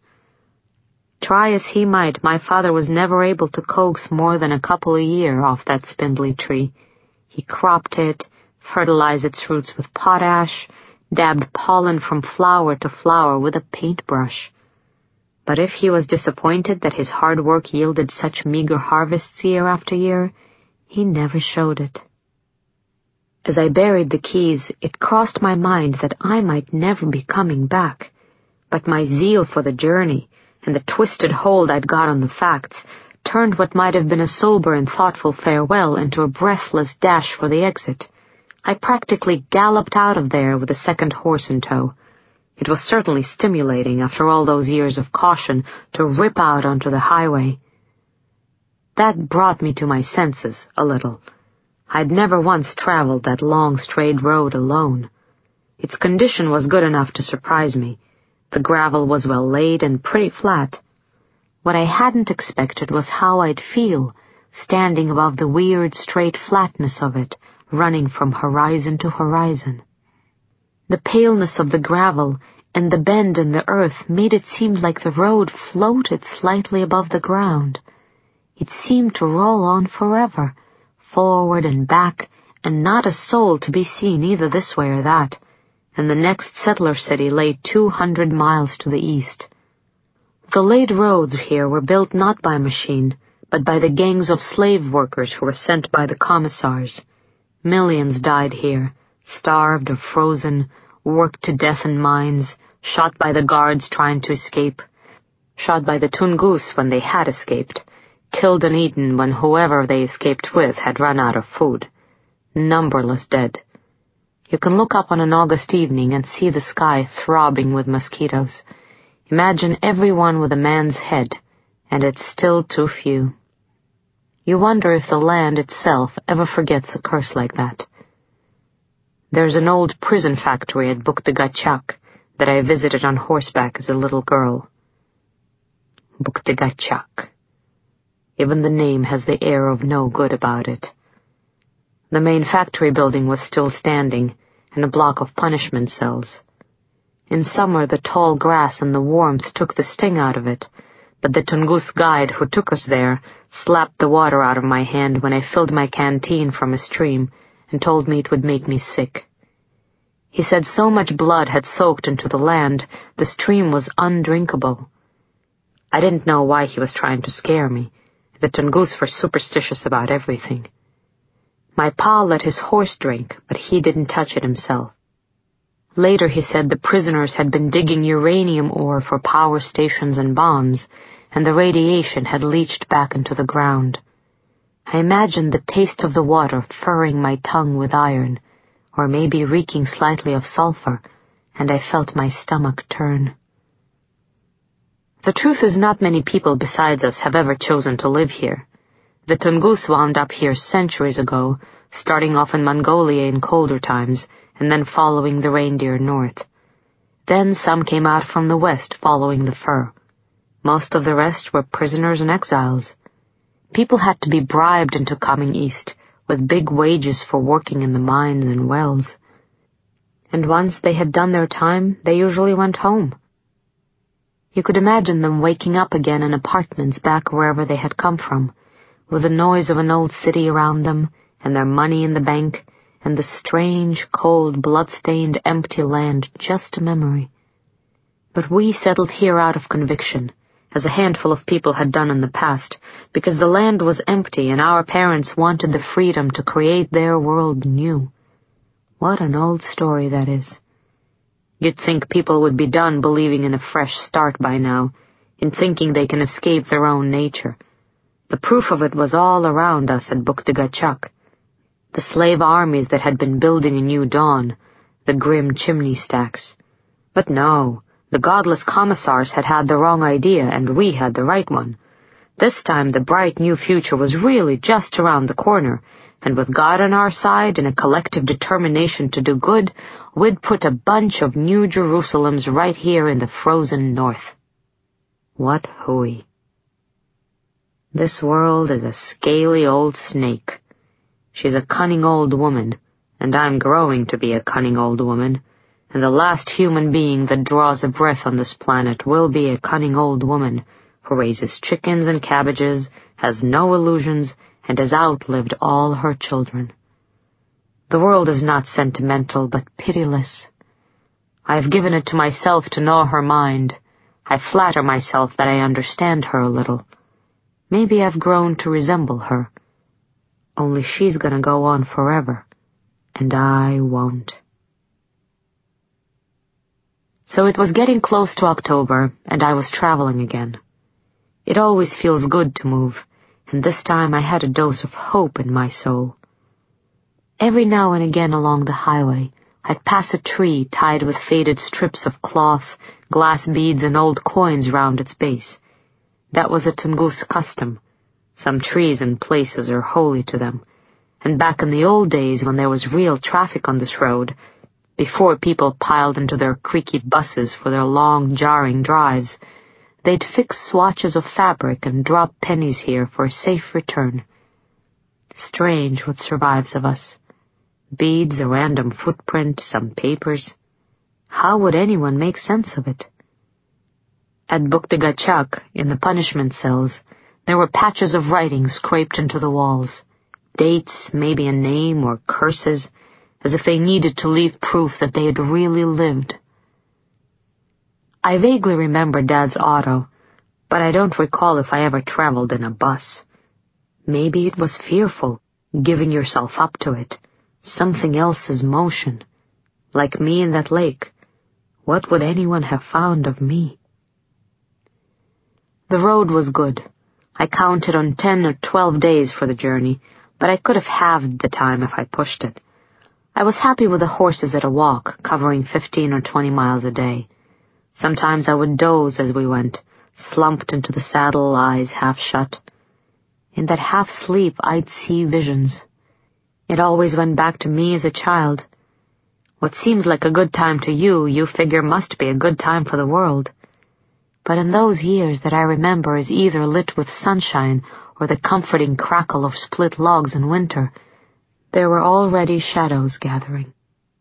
Speaker 1: Try as he might, my father was never able to coax more than a couple a year off that spindly tree. He cropped it, fertilized its roots with potash, dabbed pollen from flower to flower with a paintbrush. But if he was disappointed that his hard work yielded such meager harvests year after year, he never showed it. As I buried the keys, it crossed my mind that I might never be coming back, but my zeal for the journey and the twisted hold I'd got on the facts turned what might have been a sober and thoughtful farewell into a breathless dash for the exit. I practically galloped out of there with a second horse in tow. It was certainly stimulating, after all those years of caution, to rip out onto the highway. That brought me to my senses a little. I'd never once traveled that long, straight road alone. Its condition was good enough to surprise me. The gravel was well laid and pretty flat. What I hadn't expected was how I'd feel, standing above the weird, straight flatness of it, running from horizon to horizon. The paleness of the gravel and the bend in the earth made it seem like the road floated slightly above the ground. It seemed to roll on forever, forward and back, and not a soul to be seen either this way or that, and the next settler city lay two hundred miles to the east. The laid roads here were built not by machine, but by the gangs of slave workers who were sent by the commissars. Millions died here, starved or frozen, worked to death in mines, shot by the guards trying to escape, shot by the Tungus when they had escaped, killed and eaten when whoever they escaped with had run out of food. Numberless dead. You can look up on an August evening and see the sky throbbing with mosquitoes. Imagine everyone with a man's head, and it's still too few. You wonder if the land itself ever forgets a curse like that. There's an old prison factory at Bukhtagachak that I visited on horseback as a little girl. Bukhtagachak. Even the name has the air of no good about it. The main factory building was still standing, and a block of punishment cells. In summer, the tall grass and the warmth took the sting out of it, but the Tungus guide who took us there slapped the water out of my hand when I filled my canteen from a stream and told me it would make me sick. He said so much blood had soaked into the land, the stream was undrinkable. I didn't know why he was trying to scare me. The Tungus were superstitious about everything. My pa let his horse drink, but he didn't touch it himself. Later he said the prisoners had been digging uranium ore for power stations and bombs, and the radiation had leached back into the ground. I imagined the taste of the water furring my tongue with iron, or maybe reeking slightly of sulfur, and I felt my stomach turn. The truth is not many people besides us have ever chosen to live here. The Tungus wound up here centuries ago, starting off in Mongolia in colder times, and then following the reindeer north. Then some came out from the west following the fur. Most of the rest were prisoners and exiles. People had to be bribed into coming east, with big wages for working in the mines and wells. And once they had done their time, they usually went home. You could imagine them waking up again in apartments back wherever they had come from, with the noise of an old city around them, and their money in the bank, and the strange, cold, blood-stained, empty land just a memory. But we settled here out of conviction, as a handful of people had done in the past, because the land was empty and our parents wanted the freedom to create their world new. What an old story that is. You'd think people would be done believing in a fresh start by now, in thinking they can escape their own nature. The proof of it was all around us at Bukhtagachak. The slave armies that had been building a new dawn, the grim chimney stacks. But no, the godless commissars had had the wrong idea and we had the right one. This time the bright new future was really just around the corner, and with God on our side and a collective determination to do good, we'd put a bunch of new Jerusalems right here in the frozen north. What hooey. This world is a scaly old snake. She's a cunning old woman, and I'm growing to be a cunning old woman, and the last human being that draws a breath on this planet will be a cunning old woman who raises chickens and cabbages, has no illusions, and has outlived all her children. The world is not sentimental, but pitiless. I've given it to myself to know her mind. I flatter myself that I understand her a little. Maybe I've grown to resemble her. Only she's gonna go on forever, and I won't. So it was getting close to October, and I was traveling again. It always feels good to move, and this time I had a dose of hope in my soul. Every now and again along the highway, I'd pass a tree tied with faded strips of cloth, glass beads, and old coins round its base. That was a Tungus custom. Some trees and places are holy to them. And back in the old days when there was real traffic on this road, before people piled into their creaky buses for their long, jarring drives, they'd fix swatches of fabric and drop pennies here for a safe return. Strange what survives of us. Beads, a random footprint, some papers. How would anyone make sense of it? At Bukhtagachak, in the punishment cells, there were patches of writing scraped into the walls. Dates, maybe a name or curses, as if they needed to leave proof that they had really lived. I vaguely remember Dad's auto, but I don't recall if I ever traveled in a bus. Maybe it was fearful, giving yourself up to it, something else's motion. Like me in that lake, what would anyone have found of me? The road was good. I counted on ten or twelve days for the journey, but I could have halved the time if I pushed it. I was happy with the horses at a walk, covering fifteen or twenty miles a day. Sometimes I would doze as we went, slumped into the saddle, eyes half shut. In that half-sleep, I'd see visions. It always went back to me as a child. What seems like a good time to you, you figure must be a good time for the world. But in those years that I remember as either lit with sunshine or the comforting crackle of split logs in winter, there were already shadows gathering.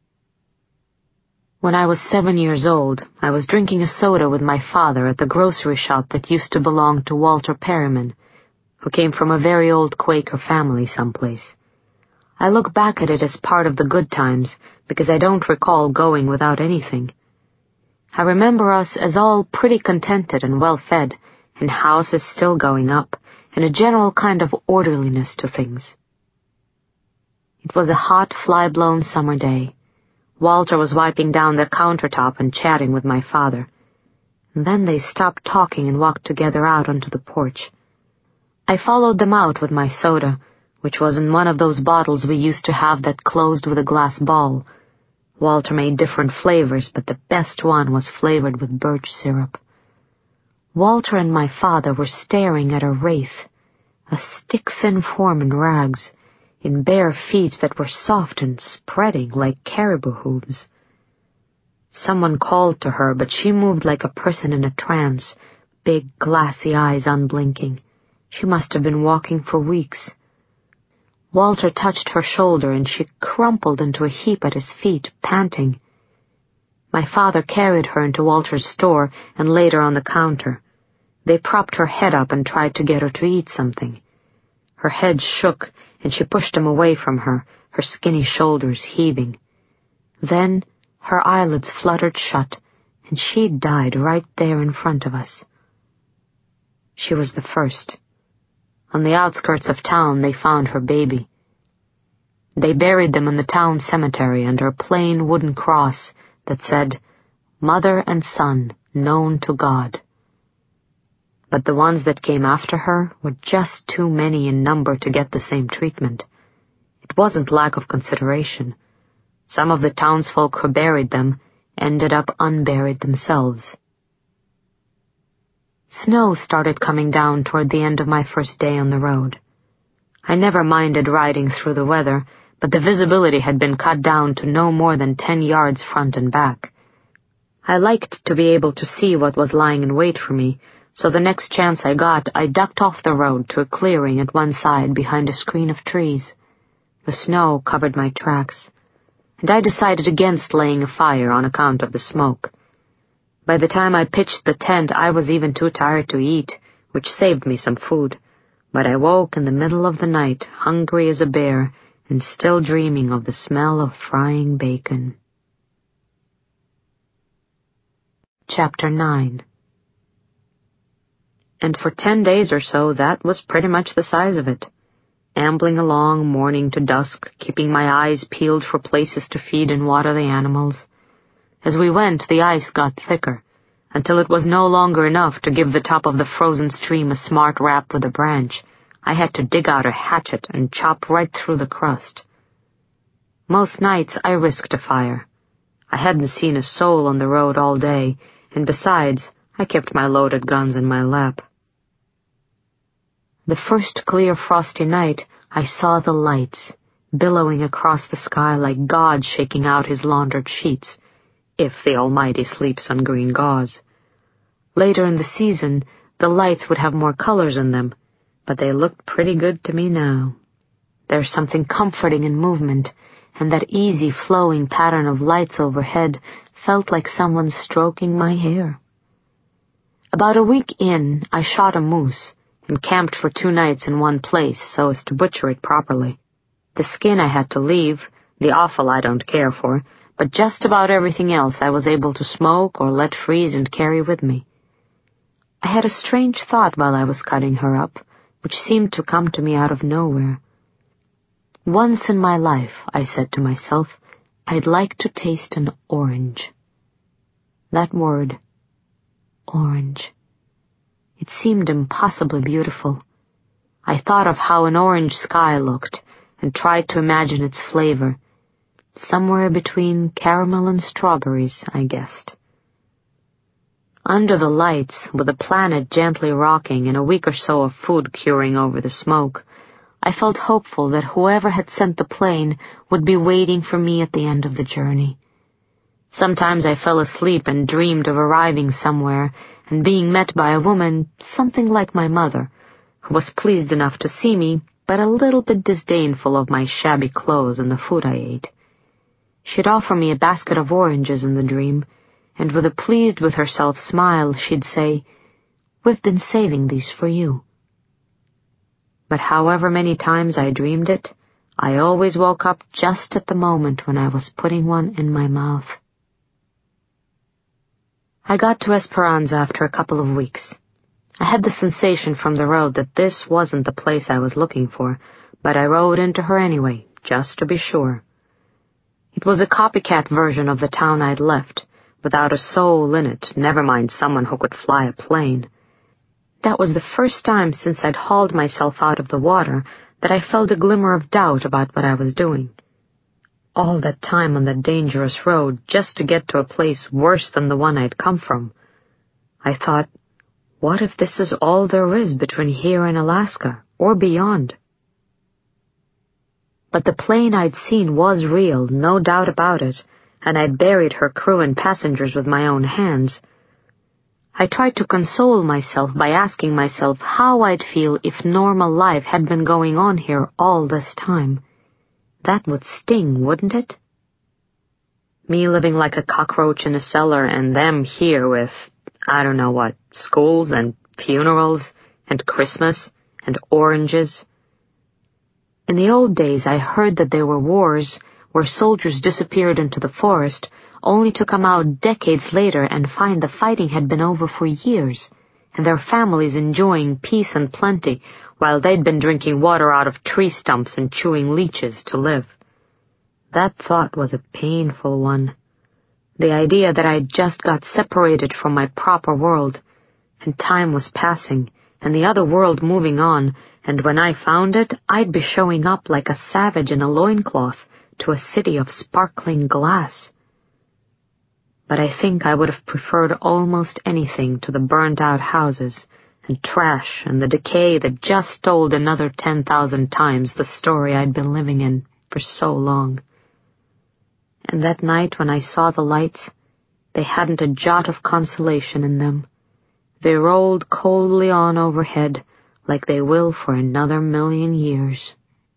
Speaker 1: When I was seven years old, I was drinking a soda with my father at the grocery shop that used to belong to Walter Perryman, who came from a very old Quaker family someplace. I look back at it as part of the good times because I don't recall going without anything. I remember us as all pretty contented and well-fed, and houses still going up, and a general kind of orderliness to things. It was a hot, fly-blown summer day. Walter was wiping down the countertop and chatting with my father. And then they stopped talking and walked together out onto the porch. I followed them out with my soda, which was in one of those bottles we used to have that closed with a glass ball. Walter made different flavors, but the best one was flavored with birch syrup. Walter and my father were staring at a wraith, a stick-thin form in rags, in bare feet that were soft and spreading like caribou hooves. Someone called to her, but she moved like a person in a trance, big glassy eyes unblinking. She must have been walking for weeks. Walter touched her shoulder, and she crumpled into a heap at his feet, panting. My father carried her into Walter's store and laid her on the counter. They propped her head up and tried to get her to eat something. Her head shook, and she pushed him away from her, her skinny shoulders heaving. Then her eyelids fluttered shut, and she died right there in front of us. She was the first. On the outskirts of town, they found her baby. They buried them in the town cemetery under a plain wooden cross that said, "Mother and Son, known to God." But the ones that came after her were just too many in number to get the same treatment. It wasn't lack of consideration. Some of the townsfolk who buried them ended up unburied themselves. Snow started coming down toward the end of my first day on the road. I never minded riding through the weather, but the visibility had been cut down to no more than ten yards front and back. I liked to be able to see what was lying in wait for me, so the next chance I got, I ducked off the road to a clearing at one side behind a screen of trees. The snow covered my tracks, and I decided against laying a fire on account of the smoke. By the time I pitched the tent, I was even too tired to eat, which saved me some food, but I woke in the middle of the night, hungry as a bear, and still dreaming of the smell of frying bacon. Chapter nine. And for ten days or so, that was pretty much the size of it. Ambling along morning to dusk, keeping my eyes peeled for places to feed and water the animals. As we went, the ice got thicker, until it was no longer enough to give the top of the frozen stream a smart rap with a branch. I had to dig out a hatchet and chop right through the crust. Most nights I risked a fire. I hadn't seen a soul on the road all day, and besides, I kept my loaded guns in my lap. The first clear frosty night, I saw the lights, billowing across the sky like God shaking out his laundered sheets, if the Almighty sleeps on green gauze. Later in the season, the lights would have more colors in them, but they looked pretty good to me now. There's something comforting in movement, and that easy flowing pattern of lights overhead felt like someone stroking my hair. About a week in, I shot a moose and camped for two nights in one place so as to butcher it properly. The skin I had to leave, the offal I don't care for, but just about everything else I was able to smoke or let freeze and carry with me. I had a strange thought while I was cutting her up, which seemed to come to me out of nowhere. Once in my life, I said to myself, I'd like to taste an orange. That word, orange. It seemed impossibly beautiful. I thought of how an orange sky looked and tried to imagine its flavor. Somewhere between caramel and strawberries, I guessed. Under the lights, with the planet gently rocking and a week or so of food curing over the smoke, I felt hopeful that whoever had sent the plane would be waiting for me at the end of the journey. Sometimes I fell asleep and dreamed of arriving somewhere and being met by a woman something like my mother, who was pleased enough to see me, but a little bit disdainful of my shabby clothes and the food I ate. She'd offer me a basket of oranges in the dream, and with a pleased-with-herself smile, she'd say, "We've been saving these for you." But however many times I dreamed it, I always woke up just at the moment when I was putting one in my mouth. I got to Esperanza after a couple of weeks. I had the sensation from the road that this wasn't the place I was looking for, but I rode into her anyway, just to be sure. It was a copycat version of the town I'd left, without a soul in it, never mind someone who could fly a plane. That was the first time since I'd hauled myself out of the water that I felt a glimmer of doubt about what I was doing. All that time on that dangerous road just to get to a place worse than the one I'd come from. I thought, what if this is all there is between here and Alaska, or beyond? But the plane I'd seen was real, no doubt about it, and I'd buried her crew and passengers with my own hands. I tried to console myself by asking myself how I'd feel if normal life had been going on here all this time. That would sting, wouldn't it? Me living like a cockroach in a cellar and them here with, I don't know what, schools and funerals and Christmas and oranges. In the old days, I heard that there were wars where soldiers disappeared into the forest only to come out decades later and find the fighting had been over for years, and their families enjoying peace and plenty while they'd been drinking water out of tree stumps and chewing leeches to live. That thought was a painful one. The idea that I'd just got separated from my proper world, and time was passing, and the other world moving on, and when I found it, I'd be showing up like a savage in a loincloth to a city of sparkling glass. But I think I would have preferred almost anything to the burnt-out houses and trash and the decay that just told another ten thousand times the story I'd been living in for so long. And that night when I saw the lights, they hadn't a jot of consolation in them. They rolled coldly on overhead like they will for another million years.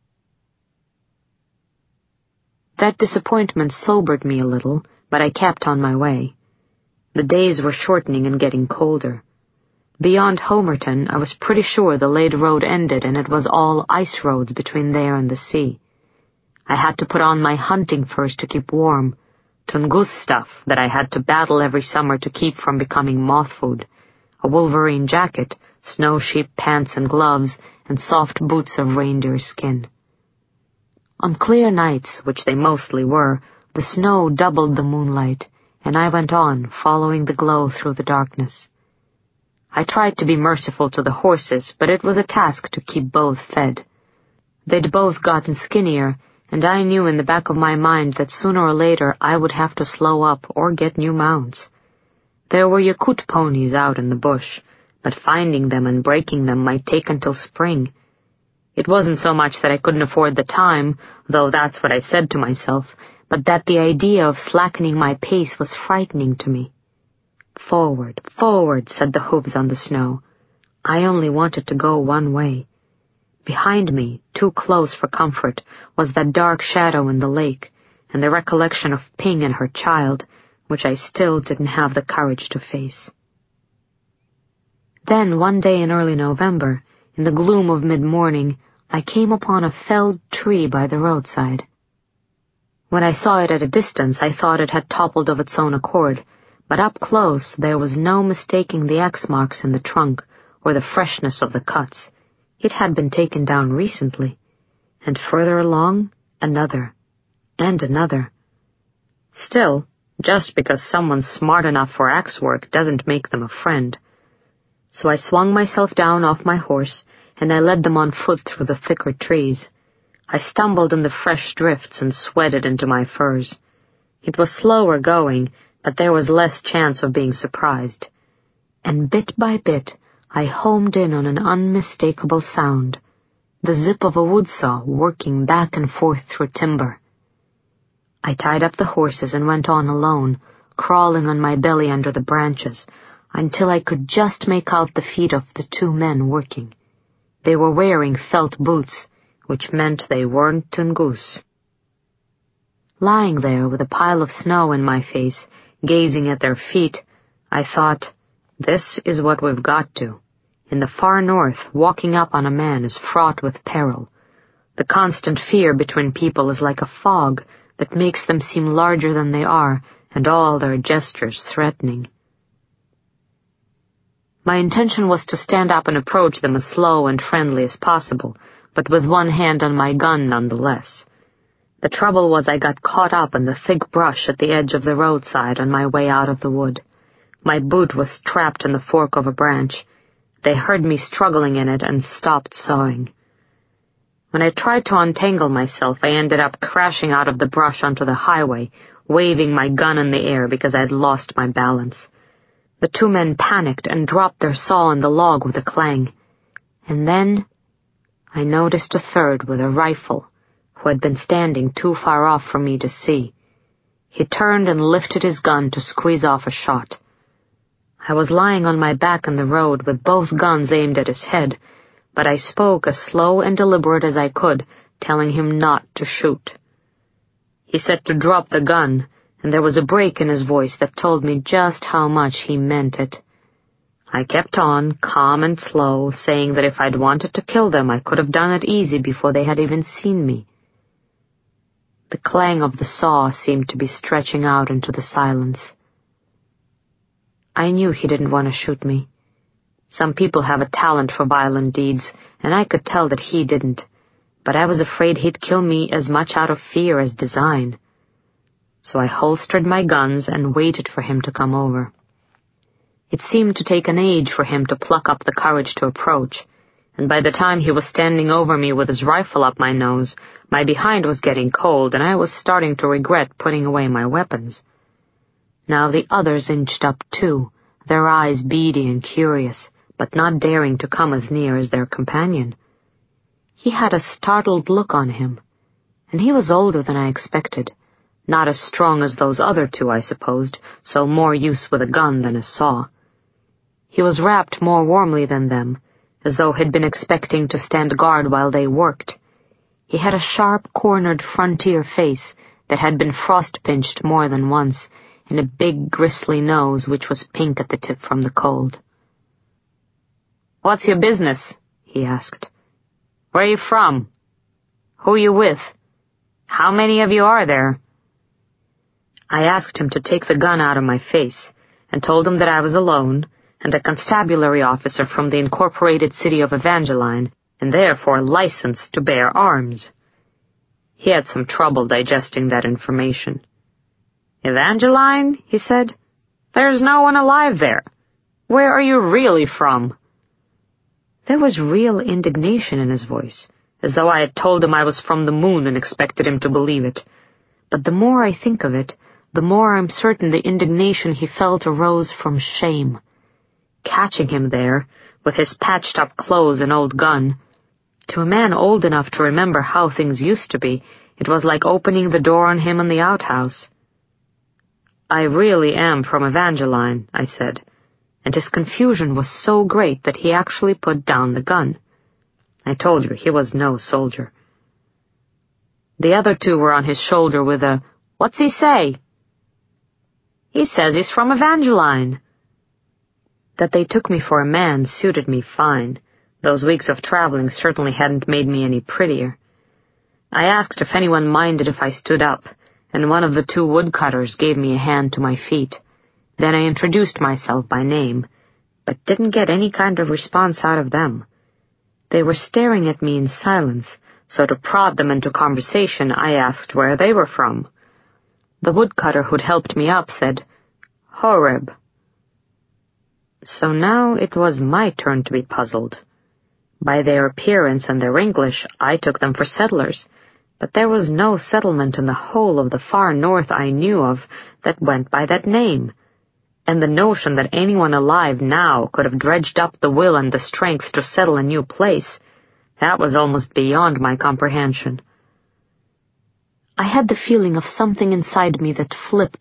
Speaker 1: That disappointment sobered me a little, but I kept on my way. The days were shortening and getting colder. Beyond Homerton, I was pretty sure the Lade Road ended and it was all ice roads between there and the sea. I had to put on my hunting furs to keep warm, Tungus stuff that I had to battle every summer to keep from becoming moth food, a wolverine jacket, snow sheep pants and gloves, and soft boots of reindeer skin. On clear nights, which they mostly were, the snow doubled the moonlight, and I went on, following the glow through the darkness. I tried to be merciful to the horses, but it was a task to keep both fed. They'd both gotten skinnier, and I knew in the back of my mind that sooner or later I would have to slow up or get new mounts. There were Yakut ponies out in the bush, but finding them and breaking them might take until spring. It wasn't so much that I couldn't afford the time, though that's what I said to myself, but that the idea of slackening my pace was frightening to me. Forward, forward, said the hooves on the snow. I only wanted to go one way. Behind me, too close for comfort, was that dark shadow in the lake, and the recollection of Ping and her child, which I still didn't have the courage to face. Then, one day in early November, in the gloom of mid-morning, I came upon a felled tree by the roadside. When I saw it at a distance, I thought it had toppled of its own accord, but up close there was no mistaking the X marks in the trunk or the freshness of the cuts. It had been taken down recently, and further along, another, and another. Still, just because someone's smart enough for axe work doesn't make them a friend. So I swung myself down off my horse, and I led them on foot through the thicker trees. I stumbled in the fresh drifts and sweated into my furs. It was slower going, but there was less chance of being surprised. and bit by bit I homed in on an unmistakable sound, the zip of a woodsaw working back and forth through timber. I tied up the horses and went on alone, crawling on my belly under the branches, until I could just make out the feet of the two men working. They were wearing felt boots, which meant they weren't Tungus. Lying there with a pile of snow in my face, gazing at their feet, I thought, this is what we've got to. In the far north, walking up on a man is fraught with peril. The constant fear between people is like a fog that makes them seem larger than they are, and all their gestures threatening. My intention was to stand up and approach them as slow and friendly as possible, but with one hand on my gun nonetheless. The trouble was I got caught up in the thick brush at the edge of the roadside on my way out of the wood. My boot was trapped in the fork of a branch. They heard me struggling in it and stopped sawing. When I tried to untangle myself, I ended up crashing out of the brush onto the highway, waving my gun in the air because I'd lost my balance. The two men panicked and dropped their saw on the log with a clang. And then I noticed a third with a rifle, who had been standing too far off for me to see. He turned and lifted his gun to squeeze off a shot. I was lying on my back in the road with both guns aimed at his head, but I spoke as slow and deliberate as I could, telling him not to shoot. He said to drop the gun, and there was a break in his voice that told me just how much he meant it. I kept on, calm and slow, saying that if I'd wanted to kill them, I could have done it easy before they had even seen me. The clang of the saw seemed to be stretching out into the silence. I knew he didn't want to shoot me. Some people have a talent for violent deeds, and I could tell that he didn't, but I was afraid he'd kill me as much out of fear as design. So I holstered my guns and waited for him to come over. It seemed to take an age for him to pluck up the courage to approach, and by the time he was standing over me with his rifle up my nose, my behind was getting cold and I was starting to regret putting away my weapons. Now the others inched up too, their eyes beady and curious, but not daring to come as near as their companion. He had a startled look on him, and he was older than I expected, not as strong as those other two, I supposed, so more use with a gun than a saw. He was wrapped more warmly than them, as though he'd been expecting to stand guard while they worked. He had a sharp, cornered frontier face that had been frost-pinched more than once, and a big, gristly nose which was pink at the tip from the cold. "What's your business?" he asked. "Where are you from? Who are you with? How many of you are there?" I asked him to take the gun out of my face, and told him that I was alone, and a constabulary officer from the incorporated city of Evangeline, and therefore licensed to bear arms. He had some trouble digesting that information. "Evangeline?" he said. "There's no one alive there. Where are you really from?" There was real indignation in his voice, as though I had told him I was from the moon and expected him to believe it. But the more I think of it, the more I'm certain the indignation he felt arose from shame. Catching him there, with his patched-up clothes and old gun, to a man old enough to remember how things used to be, it was like opening the door on him in the outhouse. "I really am from Evangeline," I said, and his confusion was so great that he actually put down the gun. I told you he was no soldier. The other two were on his shoulder with a, "What's he say?" "He says he's from Evangeline." That they took me for a man suited me fine. Those weeks of traveling certainly hadn't made me any prettier. I asked if anyone minded if I stood up, and one of the two woodcutters gave me a hand to my feet. Then I introduced myself by name, but didn't get any kind of response out of them. They were staring at me in silence, so to prod them into conversation, I asked where they were from. The woodcutter who'd helped me up said, "Horeb." So now it was my turn to be puzzled. By their appearance and their English, I took them for settlers, but there was no settlement in the whole of the far north I knew of that went by that name. and the notion that anyone alive now could have dredged up the will and the strength to settle a new place, that was almost beyond my comprehension. I had the feeling of something inside me that flipped